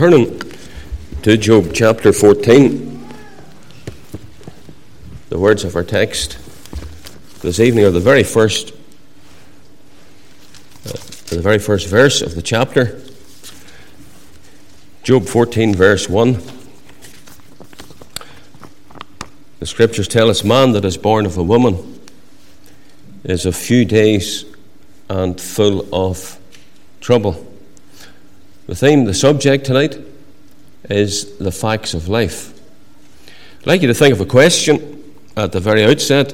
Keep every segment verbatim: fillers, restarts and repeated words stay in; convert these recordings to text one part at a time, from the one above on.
Turning to Job chapter fourteen, the words of our text this evening are the very first, uh, the very first verse of the chapter. Job fourteen, verse one. The scriptures tell us, "Man that is born of a woman is of few days and full of trouble." The theme, the subject tonight, is the facts of life. I'd like you to think of a question at the very outset.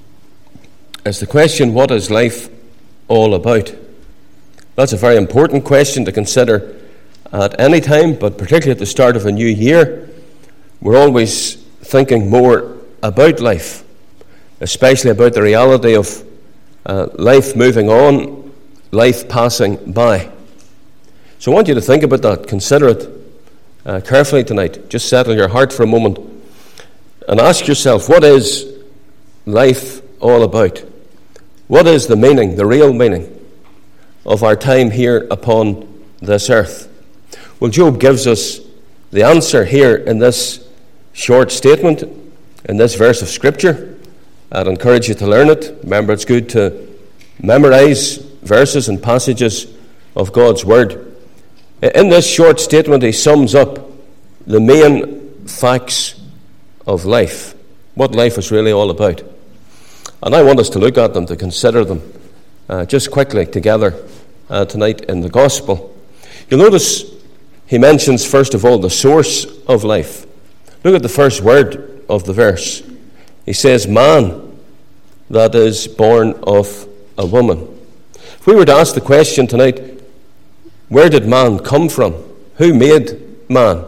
It's the question, what is life all about? That's a very important question to consider at any time, but particularly at the start of a new year. We're always thinking more about life, especially about the reality of uh, life moving on, life passing by. So I want you to think about that, consider it uh, carefully tonight. Just settle your heart for a moment and ask yourself, what is life all about? What is the meaning, the real meaning of our time here upon this earth? Well, Job gives us the answer here in this short statement, in this verse of Scripture. I'd encourage you to learn it. Remember, it's good to memorize verses and passages of God's Word. In this short statement, he sums up the main facts of life, what life is really all about. And I want us to look at them, to consider them uh, just quickly together uh, tonight in the Gospel. You'll notice he mentions, first of all, the source of life. Look at the first word of the verse. He says, "Man that is born of a woman." If we were to ask the question tonight, where did man come from? Who made man?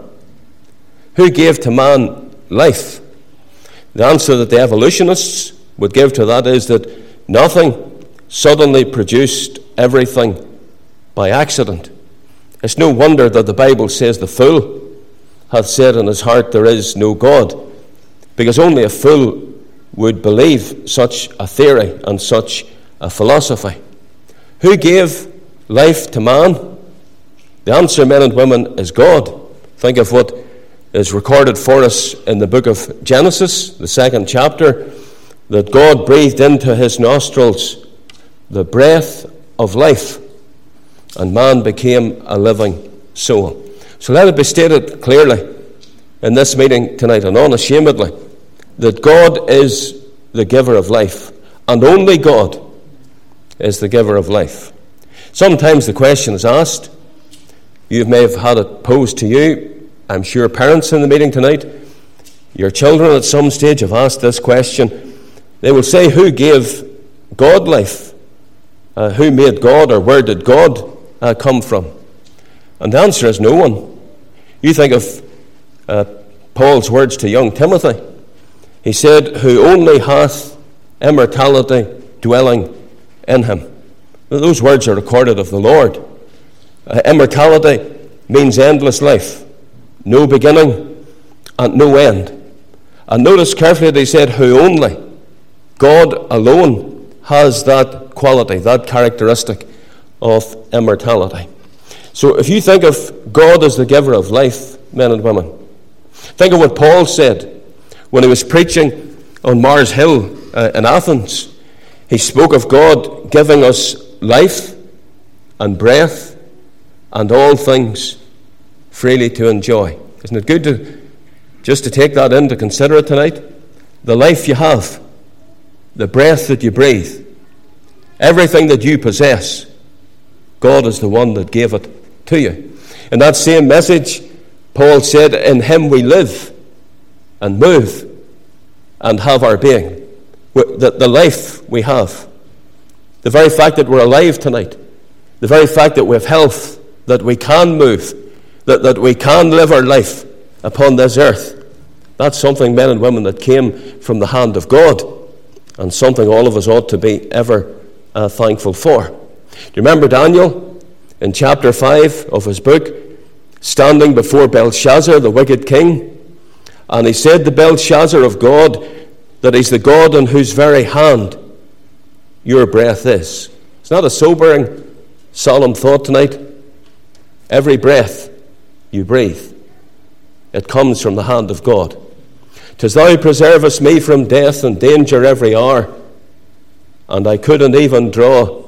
Who gave to man life? The answer that the evolutionists would give to that is that nothing suddenly produced everything by accident. It's no wonder that the Bible says the fool hath said in his heart, there is no God, because only a fool would believe such a theory and such a philosophy. Who gave life to man? The answer, men and women, is God. Think of what is recorded for us in the book of Genesis, the second chapter, that God breathed into his nostrils the breath of life, and man became a living soul. So let it be stated clearly in this meeting tonight, and unashamedly, that God is the giver of life, and only God is the giver of life. Sometimes the question is asked, you may have had it posed to you. I'm sure parents in the meeting tonight, your children at some stage have asked this question. They will say, who gave God life? Uh, who made God, or where did God uh, come from? And the answer is no one. You think of uh, Paul's words to young Timothy. He said, who only hath immortality dwelling in him. Those words are recorded of the Lord. Uh, immortality means endless life, no beginning and no end. And notice carefully that he said, who only, God alone has that quality, that characteristic of immortality. So if you think of God as the giver of life, men and women, think of what Paul said when he was preaching on Mars Hill uh, in Athens. He spoke of God giving us life and breath and all things freely to enjoy. Isn't it good to just to take that in, to consider it tonight? The life you have, the breath that you breathe, everything that you possess, God is the one that gave it to you. In that same message, Paul said, in him we live and move and have our being. The, the life we have, the very fact that we're alive tonight, the very fact that we have health, that we can move, that, that we can live our life upon this earth, that's something, men and women, that came from the hand of God, and something all of us ought to be ever uh, thankful for. Do you remember Daniel in chapter five of his book, standing before Belshazzar, the wicked king, and he said to Belshazzar of God that he's the God in whose very hand your breath is. It's not a sobering, solemn thought tonight. Every breath you breathe, it comes from the hand of God. 'Tis thou preservest me from death and danger every hour, and I couldn't even draw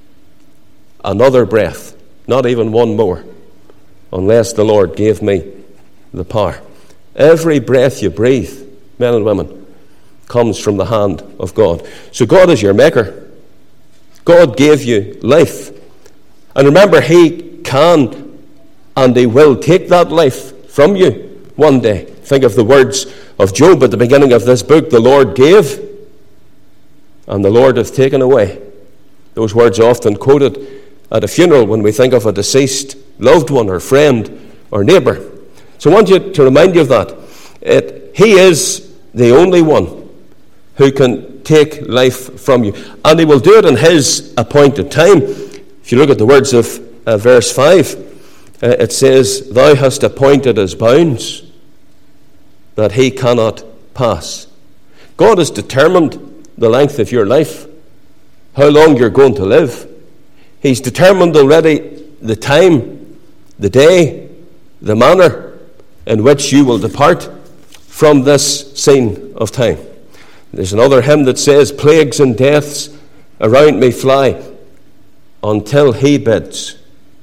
another breath, not even one more, unless the Lord gave me the power. Every breath you breathe, men and women, comes from the hand of God. So God is your maker. God gave you life. And remember, he can and he will take that life from you one day. Think of the words of Job at the beginning of this book. The Lord gave, and the Lord hath taken away. Those words are often quoted at a funeral when we think of a deceased loved one or friend or neighbour. So I want you to remind you of that. It, he is the only one who can take life from you. And he will do it in his appointed time. If you look at the words of uh, verse five, uh, it says, Thou hast appointed his bounds, that he cannot pass. God has determined the length of your life, how long you're going to live. He's determined already the time, the day, the manner in which you will depart from this scene of time. There's another hymn that says, Plagues and deaths around me fly, until he bids,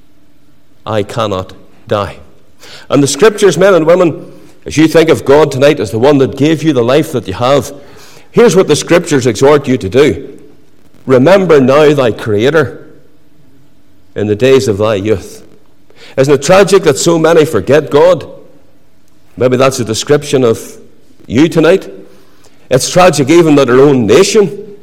I cannot die. And the scriptures, men and women, as you think of God tonight as the one that gave you the life that you have, here's what the scriptures exhort you to do. Remember now thy Creator in the days of thy youth. Isn't it tragic that so many forget God? Maybe that's a description of you tonight. It's tragic even that our own nation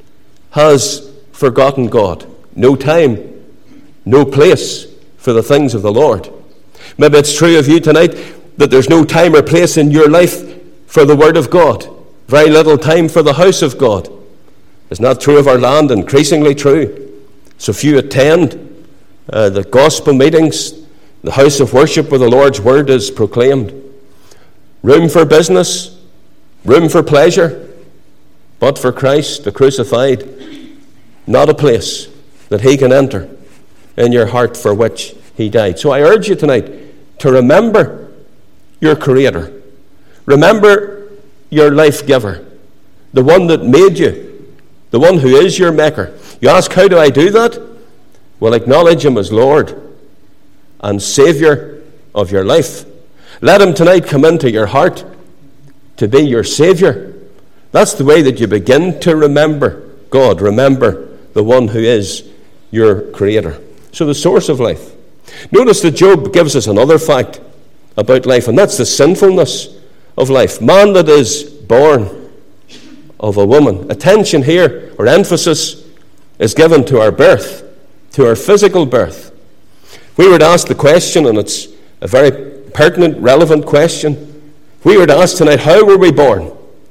has forgotten God. No time, no place for the things of the Lord. Maybe it's true of you tonight that there's no time or place in your life for the Word of God. Very little time for the house of God. It's not true of our land, increasingly true. So few attend uh, the gospel meetings, the house of worship where the Lord's Word is proclaimed. Room for business, room for pleasure, but for Christ, the crucified, not a place that he can enter in your heart for which he died. So I urge you tonight to remember your Creator. Remember your life giver, the one that made you, the one who is your maker. You ask, how do I do that? Well, acknowledge him as Lord and Saviour of your life. Let him tonight come into your heart to be your Saviour. That's the way that you begin to remember God. Remember the one who is your Creator. So the source of life. Notice that Job gives us another fact about life, and that's the sinfulness of life. Man that is born of a woman. Attention here, or emphasis, is given to our birth, to our physical birth. If we were to ask the question, and it's a very pertinent, relevant question, if we were to ask tonight, how were we born?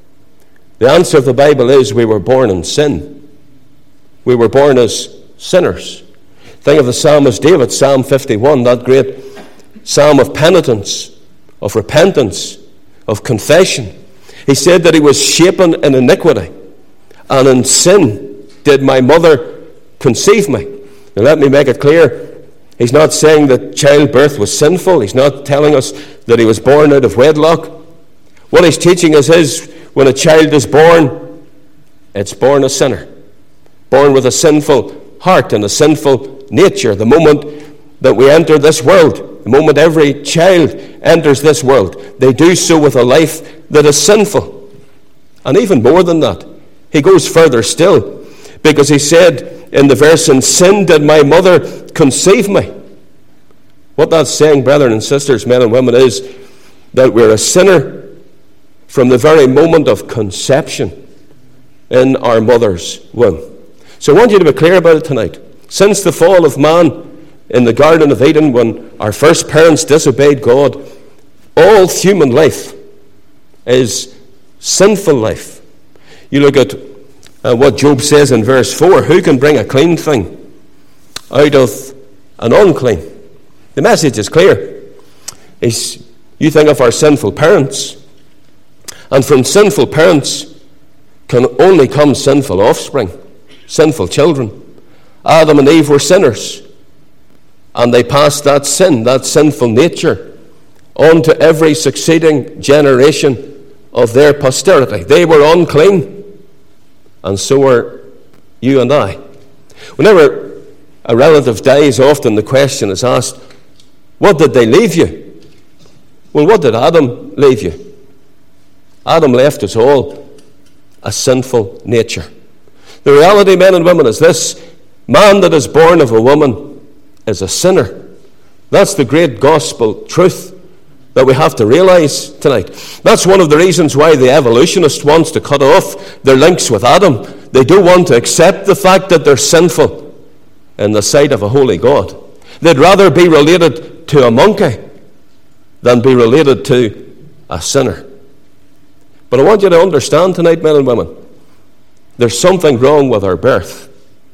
The answer of the Bible is we were born in sin. We were born as sinners. Think of the psalmist David, Psalm fifty-one, that great psalm of penitence, of repentance, of confession. He said that he was shapen in iniquity, and in sin did my mother conceive me. Now let me make it clear, he's not saying that childbirth was sinful. He's not telling us that he was born out of wedlock. What he's teaching us is, when a child is born, it's born a sinner, born with a sinful heart and a sinful nature. The moment that we enter this world, the moment every child enters this world, they do so with a life that is sinful. And even more than that, he goes further still, because he said in the verse, in sin did my mother conceive me. What that's saying, brethren and sisters, men and women, is that we're a sinner from the very moment of conception in our mother's womb. So I want you to be clear about it tonight. Since the fall of man in the Garden of Eden, when our first parents disobeyed God, all human life is sinful life. You look at uh, what Job says in verse four, who can bring a clean thing out of an unclean? The message is clear. It's, you think of our sinful parents, and from sinful parents can only come sinful offspring, sinful children. Adam and Eve were sinners, and they passed that sin, that sinful nature, on to every succeeding generation of their posterity. They were unclean, and so were you and I. Whenever a relative dies, often the question is asked, what did they leave you? Well, what did Adam leave you? Adam left us all a sinful nature. The reality, men and women, is this: man that is born of a woman is a sinner. That's the great gospel truth that we have to realize tonight. That's one of the reasons why the evolutionist wants to cut off their links with Adam. They don't want to accept the fact that they're sinful in the sight of a holy God. They'd rather be related to a monkey than be related to a sinner. But I want you to understand tonight, men and women, there's something wrong with our birth.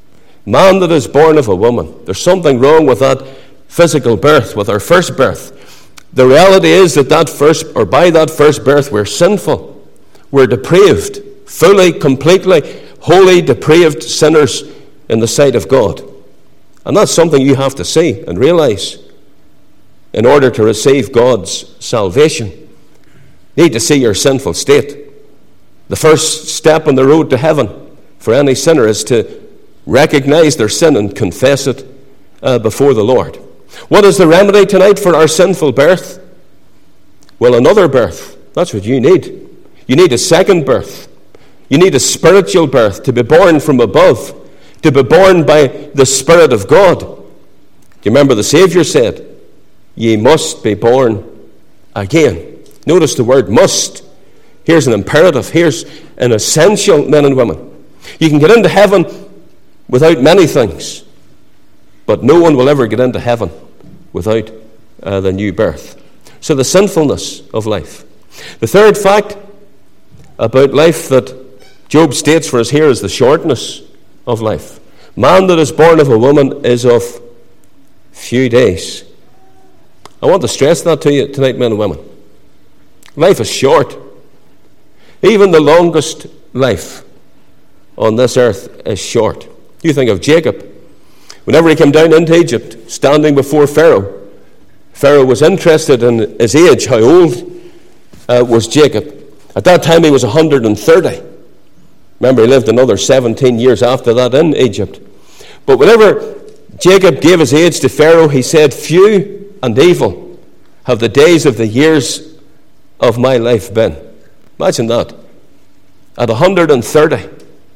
Man that is born of a woman, there's something wrong with that physical birth, with our first birth. The reality is that that first, or by that first birth, we're sinful. We're depraved, fully, completely, wholly depraved sinners in the sight of God. And that's something you have to see and realize in order to receive God's salvation. You need to see your sinful state. The first step on the road to heaven for any sinner is to recognize their sin and confess it uh, before the Lord. What is the remedy tonight for our sinful birth? Well, another birth. That's what you need. You need a second birth. You need a spiritual birth, to be born from above, to be born by the Spirit of God. Do you remember the Savior said, ye must be born again. Notice the word must. Here's an imperative. Here's an essential, men and women. You can get into heaven without many things, but no one will ever get into heaven without uh, the new birth. So the sinfulness of life. The third fact about life that Job states for us here is the shortness of life. Man that is born of a woman is of few days. I want to stress that to you tonight, men and women. Life is short. Even the longest life on this earth is short. You think of Jacob. Whenever he came down into Egypt, standing before Pharaoh, Pharaoh was interested in his age. How old uh, was Jacob? At that time he was one hundred thirty. Remember, he lived another seventeen years after that in Egypt. But whenever Jacob gave his age to Pharaoh, he said, few and evil have the days of the years of my life been. Imagine that. At one hundred thirty.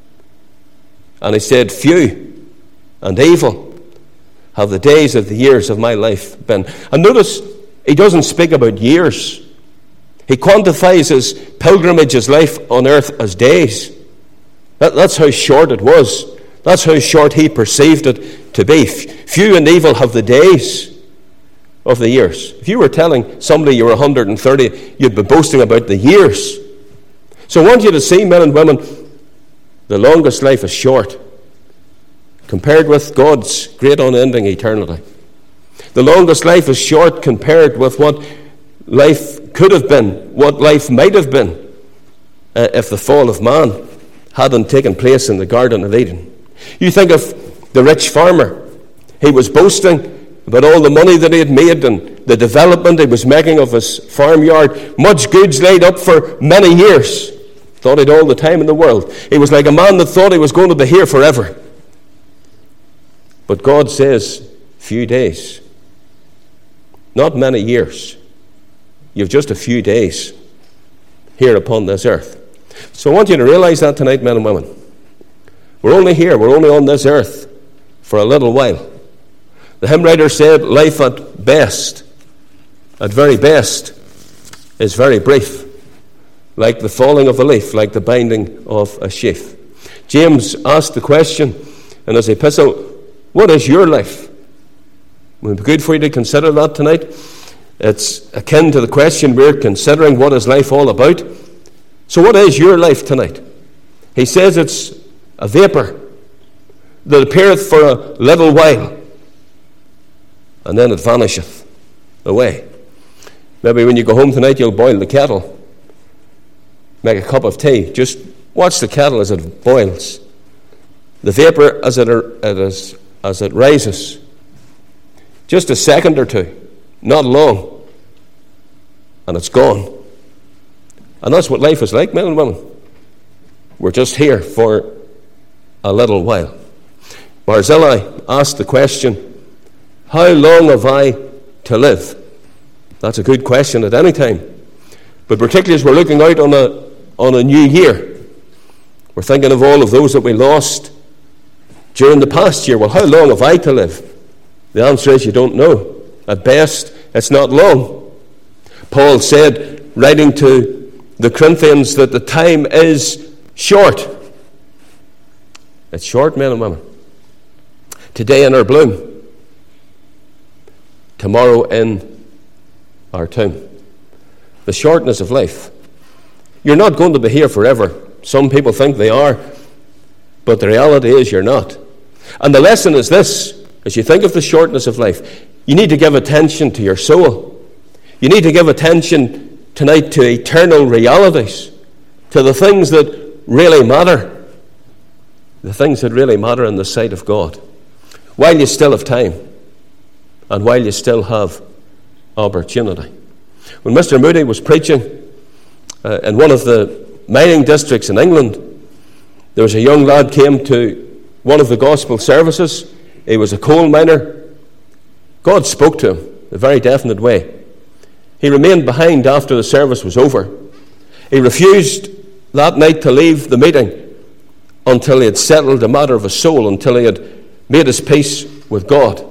And he said, few and evil have the days of the years of my life been. And notice, he doesn't speak about years. He quantifies his pilgrimage, his life on earth, as days. That, that's how short it was. That's how short he perceived it to be. Few and evil have the days of the years. If you were telling somebody you were one hundred thirty, you'd be boasting about the years. So I want you to see, men and women, the longest life is short compared with God's great unending eternity. The longest life is short compared with what life could have been, what life might have been uh, if the fall of man hadn't taken place in the Garden of Eden. You think of the rich farmer. He was boasting about all the money that he had made and the development he was making of his farmyard. Much goods laid up for many years. Thought he'd all the time in the world. He was like a man that thought he was going to be here forever. But God says, few days. Not many years. You've just a few days here upon this earth. So I want you to realize that tonight, men and women. We're only here, we're only on this earth for a little while. The hymn writer said, life at best, at very best, is very brief. Like the falling of a leaf, like the binding of a sheaf. James asked the question in his epistle, what is your life? It would be good for you to consider that tonight. It's akin to the question we're considering, what is life all about? So what is your life tonight? He says it's a vapor that appeareth for a little while, and then it vanisheth away. Maybe when you go home tonight, you'll boil the kettle, make a cup of tea. Just watch the kettle as it boils. The vapor as it, it is, as it rises. Just a second or two, not long, and it's gone. And that's what life is like, men and women. We're just here for a little while. Barzillai asked the question, how long have I to live? That's a good question at any time. But particularly as we're looking out on a, on a new year, we're thinking of all of those that we lost during the past year. Well, how long have I to live? The answer is you don't know. At best, it's not long. Paul said, writing to the Corinthians, that the time is short. It's short, men and women. Today in our bloom, tomorrow in our tomb. The shortness of life. You're not going to be here forever. Some people think they are, but the reality is you're not. And the lesson is this: as you think of the shortness of life, you need to give attention to your soul. You need to give attention tonight to eternal realities, to the things that really matter, the things that really matter in the sight of God, while you still have time and while you still have opportunity. When Mister Moody was preaching uh, in one of the mining districts in England, there was a young lad came to one of the gospel services. He was a coal miner. God spoke to him in a very definite way. He remained behind after the service was over. He refused that night to leave the meeting until he had settled the matter of his soul, until he had made his peace with God.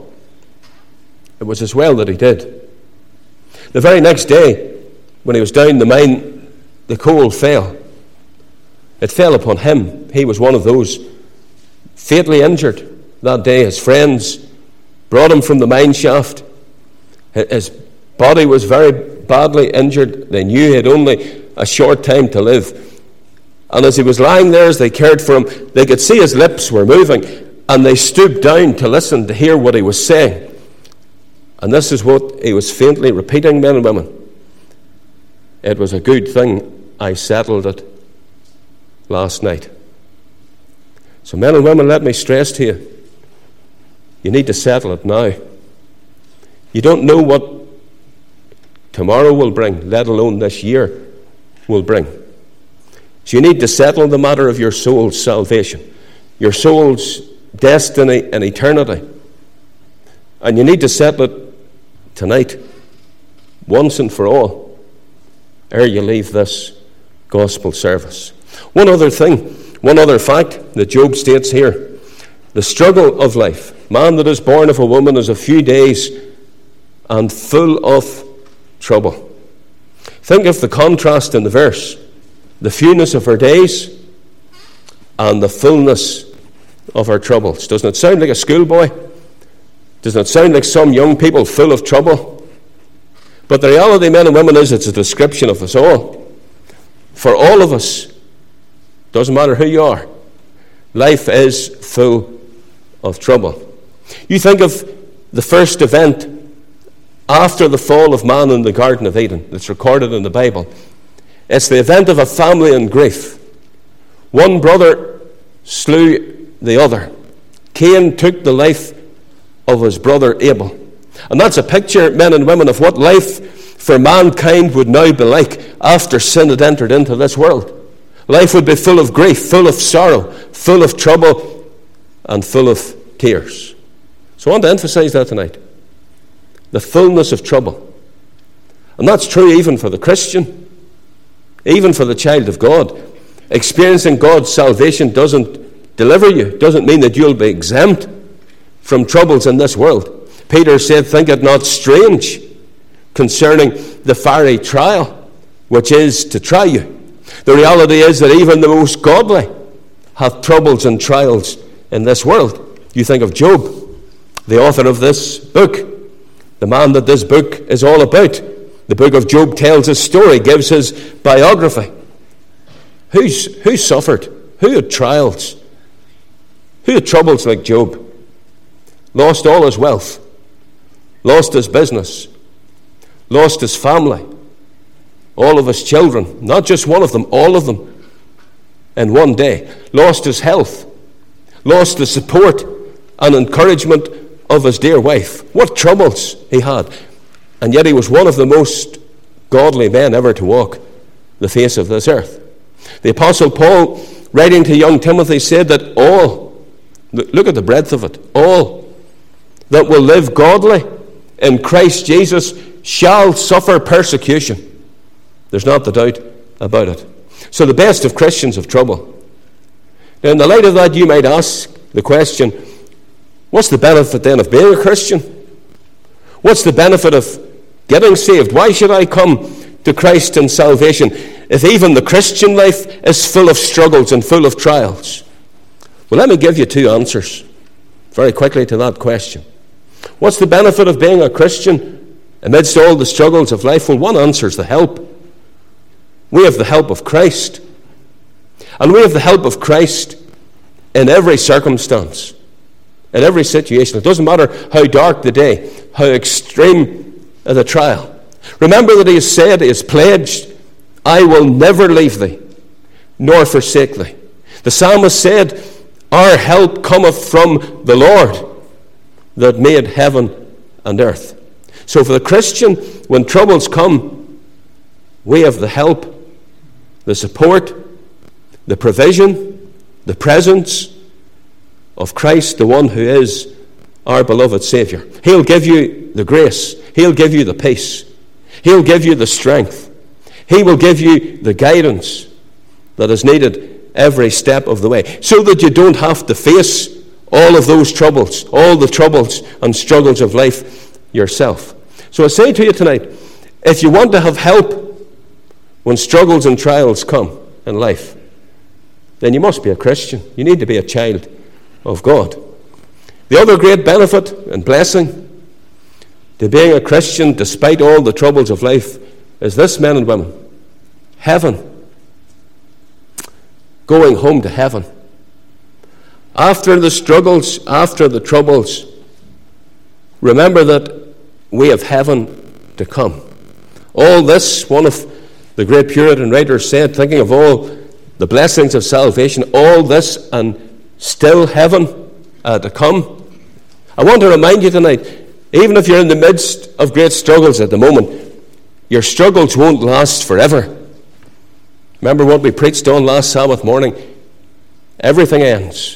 It was as well that he did. The very next day, when he was down the mine, the coal fell. It fell upon him. He was one of those fatally injured that day. His friends brought him from the mine shaft. His body was very badly injured. They knew he had only a short time to live. And as he was lying there, as they cared for him, they could see his lips were moving, and they stooped down to listen, to hear what he was saying. And this is what he was faintly repeating, men and women. It was a good thing I settled it last night. So men and women, let me stress to you, you need to settle it now. You don't know what tomorrow will bring, let alone this year will bring. So you need to settle the matter of your soul's salvation, your soul's destiny and eternity. And you need to settle it tonight, once and for all, ere you leave this gospel service. One other thing, one other fact that Job states here: the struggle of life. Man that is born of a woman is a few days and full of trouble. Think of the contrast in the verse: the fewness of her days and the fullness of her troubles. Doesn't it sound like a schoolboy? Doesn't it sound like some young people full of trouble? But the reality, men and women, is it's a description of us all. For all of us, doesn't matter who you are, life is full of trouble. You think of the first event after the fall of man in the Garden of Eden that's recorded in the Bible. It's the event of a family in grief. One brother slew the other. Cain took the life of his brother Abel. And that's a picture, men and women, of what life for mankind would now be like after sin had entered into this world. Life would be full of grief, full of sorrow, full of trouble, and full of tears. So I want to emphasize that tonight. The fullness of trouble. And that's true even for the Christian, even for the child of God. Experiencing God's salvation doesn't deliver you, doesn't mean that you'll be exempt from troubles in this world. Peter said, think it not strange concerning the fiery trial, which is to try you. The reality is that even the most godly have troubles and trials in this world. You think of Job, the author of this book, the man that this book is all about. The book of Job tells his story, gives his biography. Who's, who suffered? Who had trials? Who had troubles like Job? Lost all his wealth, lost his business, lost his family, all of his children, not just one of them, all of them in one day, lost his health, lost the support and encouragement of his dear wife. What troubles he had. And yet he was one of the most godly men ever to walk the face of this earth. The Apostle Paul, writing to young Timothy, said that all, look at the breadth of it, all that will live godly in Christ Jesus shall suffer persecution. There's not the doubt about it. So the best of Christians have trouble. Now, in the light of that, you might ask the question, what's the benefit then of being a Christian? What's the benefit of getting saved? Why should I come to Christ and salvation if even the Christian life is full of struggles and full of trials? Well, let me give you two answers very quickly to that question. What's the benefit of being a Christian amidst all the struggles of life? Well, one answer is the help. We have the help of Christ. And we have the help of Christ in every circumstance, in every situation. It doesn't matter how dark the day, how extreme the trial. Remember that he has said, he has pledged, I will never leave thee, nor forsake thee. The psalmist said, our help cometh from the Lord that made heaven and earth. So for the Christian, when troubles come, we have the help, the support, the provision, the presence of Christ, the one who is our beloved Savior. He'll give you the grace. He'll give you the peace. He'll give you the strength. He will give you the guidance that is needed every step of the way, so that you don't have to face all of those troubles, all the troubles and struggles of life yourself. So I say to you tonight, if you want to have help when struggles and trials come in life, then you must be a Christian. You need to be a child of God. The other great benefit and blessing to being a Christian despite all the troubles of life is this, men and women: heaven. Going home to heaven. After the struggles, after the troubles, remember that we have heaven to come. All this, one of the great Puritan writers said, thinking of all the blessings of salvation, all this and still heaven uh, to come. I want to remind you tonight, even if you're in the midst of great struggles at the moment, your struggles won't last forever. Remember what we preached on last Sabbath morning? Everything ends.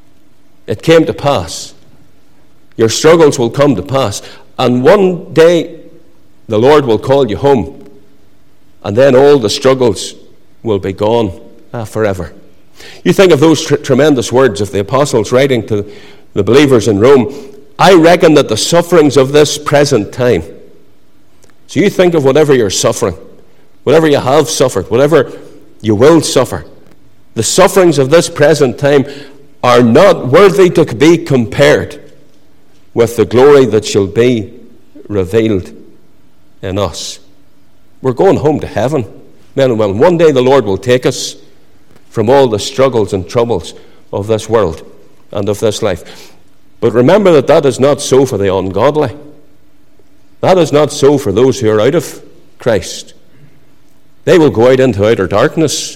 It came to pass. Your struggles will come to pass. And one day, the Lord will call you home. And then all the struggles will be gone uh, forever. You think of those tr- tremendous words of the apostles writing to the believers in Rome. I reckon that the sufferings of this present time. So you think of whatever you're suffering, whatever you have suffered, whatever you will suffer. The sufferings of this present time are not worthy to be compared with the glory that shall be revealed in us. We're going home to heaven, men and women. One day the Lord will take us from all the struggles and troubles of this world and of this life. But remember that that is not so for the ungodly. That is not so for those who are out of Christ. They will go out into outer darkness.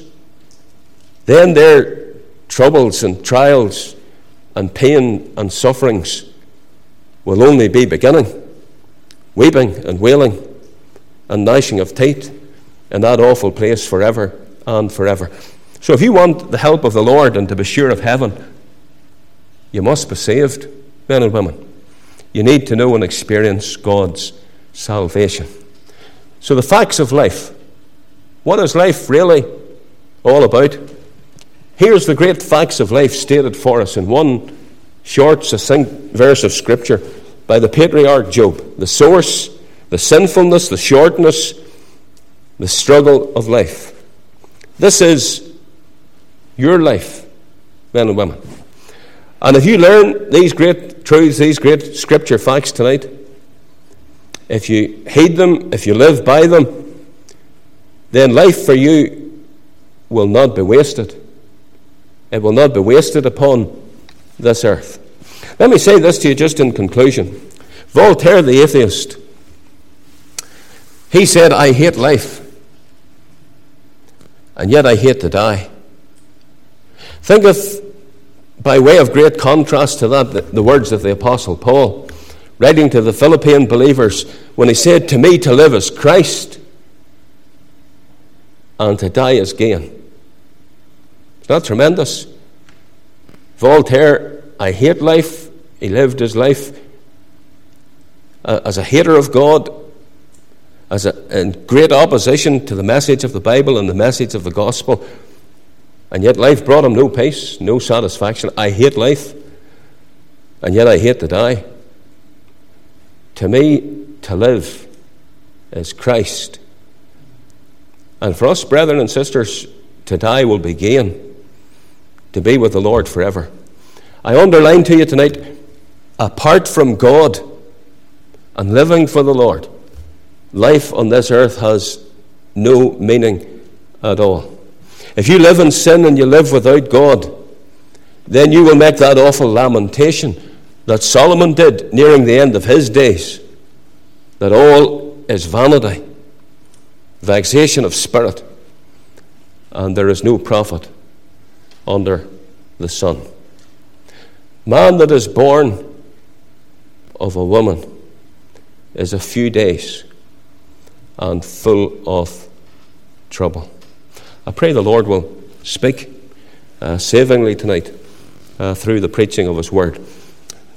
Then their troubles and trials and pain and sufferings will only be beginning. Weeping and wailing and gnashing of teeth in that awful place forever and forever. So if you want the help of the Lord and to be sure of heaven, you must be saved, men and women. You need to know and experience God's salvation. So the facts of life. What is life really all about? Here's the great facts of life stated for us in one short, succinct verse of Scripture by the patriarch Job. The source, the sinfulness, the shortness, the struggle of life. This is your life, men and women. And if you learn these great truths, these great Scripture facts tonight, if you heed them, if you live by them, then life for you will not be wasted. It will not be wasted upon this earth. Let me say this to you just in conclusion. Voltaire, the atheist, he said, I hate life, and yet I hate to die. Think of, by way of great contrast to that, the, the words of the Apostle Paul, writing to the Philippian believers, when he said, to me to live is Christ, and to die is gain. Isn't that tremendous? Voltaire, I hate life. He lived his life uh, as a hater of God, as a, in great opposition to the message of the Bible and the message of the gospel. And yet life brought him no peace, no satisfaction. I hate life, and yet I hate to die. To me, to live is Christ. And for us, brethren and sisters, to die will be gain, to be with the Lord forever. I underline to you tonight, apart from God and living for the Lord, life on this earth has no meaning at all. If you live in sin and you live without God, then you will make that awful lamentation that Solomon did nearing the end of his days, that all is vanity, vexation of spirit, and there is no profit under the sun. Man that is born of a woman is a few days and full of trouble. I pray the Lord will speak uh, savingly tonight uh, through the preaching of his word.